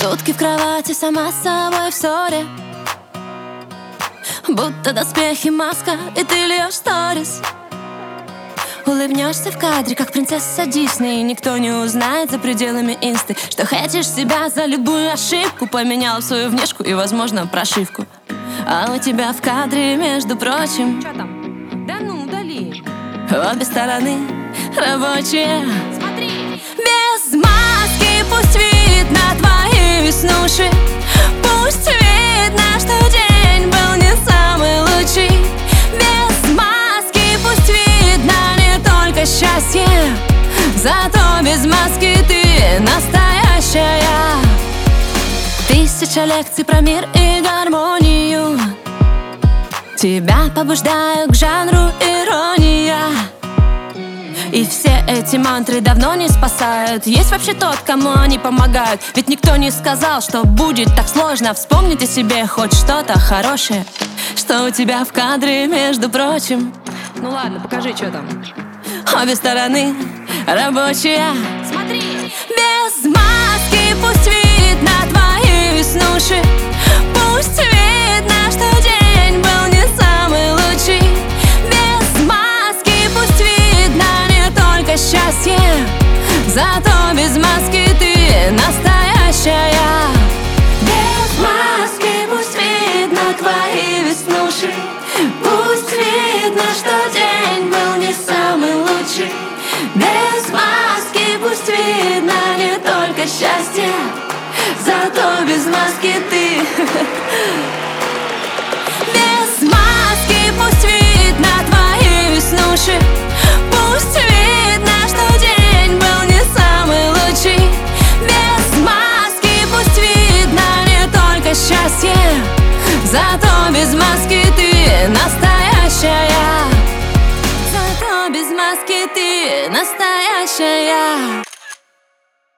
Сутки в кровати, сама с собой в ссоре, будто доспехи, маска, и ты льешь сторис. Улыбнешься в кадре, как принцесса Дисней, и никто не узнает за пределами инсты, что хейтишь себя за любую ошибку. Поменяла свою внешку и, возможно, прошивку. А у тебя в кадре, между прочим, Чё там? Да ну, удали. обе стороны рабочие. Смотри. Без маски пусть видно твои веснушки, пусть видно, что день был не самый лучший. Без маски пусть видно не только счастье, зато без маски ты настоящая. 1000 лекций про мир и гармонию тебя побуждают к жанру ирония. И все эти мантры давно не спасают. Есть вообще тот, кому они помогают? Ведь никто не сказал, что будет так сложно вспомнить о себе хоть что-то хорошее, что у тебя в кадре, между прочим. Ну ладно, покажи, что там. Обе стороны рабочие. Смотри. Без маски пусть видно твои веснушки, пусть видно, что день был не самый лучший. Без маски пусть видно не только счастье, зато без маски ты настоящая. Без маски пусть видно твои веснушки, пусть видно, что день был не самый лучший. Без маски пусть видно не только счастье, зато без маски ты. Без маски пусть видно твои веснушки, пусть видно, что день был не самый лучший. Без маски пусть видно не только счастье, зато без маски ты настоящая. Зато без маски ты настоящая.